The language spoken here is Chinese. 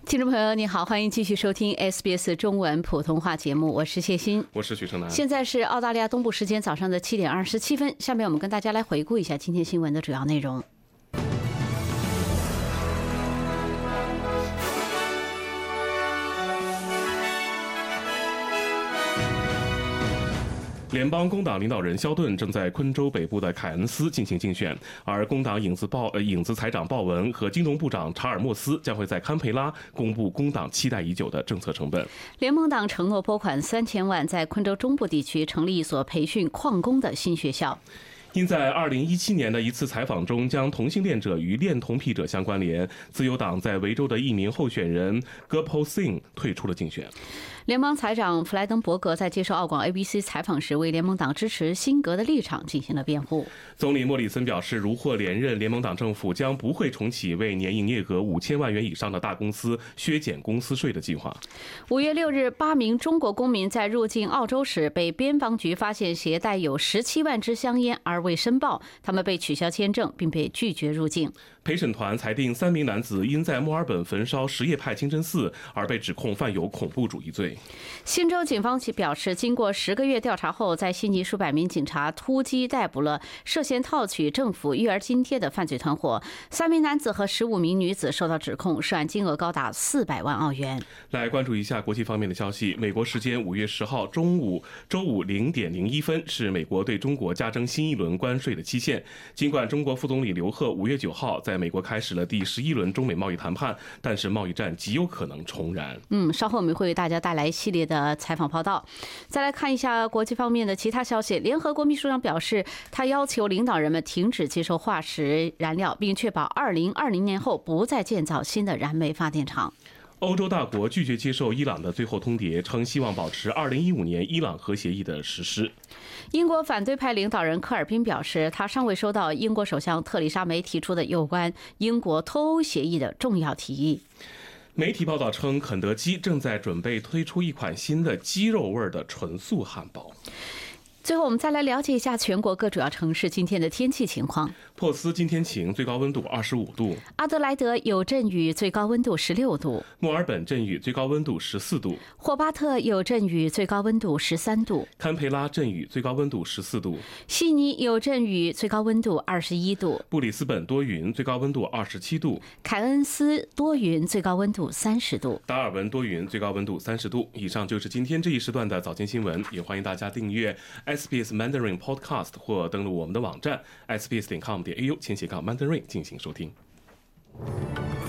听众朋友你好，欢迎继续收听 SBS 中文普通话节目，我是谢欣， 我是许成南。 现在是澳大利亚东部时间早上的7点27分，下面我们跟大家来回顾一下今天新闻的主要内容。 联邦工党领导人肖顿正在昆州北部的凯恩斯进行竞选，而工党影子财长鲍文和金融部长查尔默斯将会在堪培拉公布工党期待已久的政策成本。 联盟党承诺拨款3000万，在昆州中部地区成立一所培训矿工的新学校。 因在2017年的一次采访中将同性恋者与恋童癖者相关联，自由党在维州的一名候选人 Gurpreet Singh 退出了竞选。 联邦财长弗莱登伯格在接受澳广 ABC 采访时，为联盟党支持辛格的立场进行了辩护。 总理莫里森表示，如获连任，联盟党政府将不会重启为年营业额5000万元以上的大公司削减公司税的计划。 5月6日，8名中国公民在入境澳洲时被边防局发现携带有17万支香烟而未申报，他们被取消签证并被拒绝入境。 陪审团裁定3名男子因在墨尔本焚烧什叶派清真寺而被指控犯有恐怖主义罪。 新州警方表示，经过10个月调查后，在悉尼数百名警察突击逮捕了涉嫌套取政府育儿津贴的犯罪团伙。3名男子和15名女子受到指控，涉案金额高达400万澳元。 来关注一下国际方面的消息。美国时间5月10号周五0点01分是美国对中国加征新一轮关税的期限。尽管中国副总理刘鹤5月9号在美国开始了第11轮中美贸易谈判，但是贸易战极有可能重燃。 稍后我们会为大家带来一系列的采访报道。再来看一下国际方面的其他消息。联合国秘书长表示，他要求领导人们停止接受化石燃料，并确保2020年后不再建造新的燃煤发电厂。 欧洲大国拒绝接受伊朗的最后通牒，称希望保持2015年伊朗核协议的实施。 英国反对派领导人科尔宾表示，他尚未收到英国首相特蕾莎梅提出的有关英国脱欧协议的重要提议。 媒体报道称，肯德基正在准备推出一款新的鸡肉味的纯素汉堡。 最后我们再来了解一下全国各主要城市今天的天气情况。 珀斯今天晴，最高温度25度； 阿德莱德有阵雨，最高温度16度； 墨尔本阵雨，最高温度14度； 霍巴特有阵雨，最高温度13度； 堪培拉阵雨，最高温度14度； 悉尼有阵雨，最高温度21度； 布里斯本多云，最高温度27度； 凯恩斯多云，最高温度30度； 达尔文多云，最高温度30度。以上就是今天这一时段的早间新闻，也欢迎大家订阅SBS Mandarin Podcast 或登录我们的网站 sbs.com.au/Mandarin 进行收听。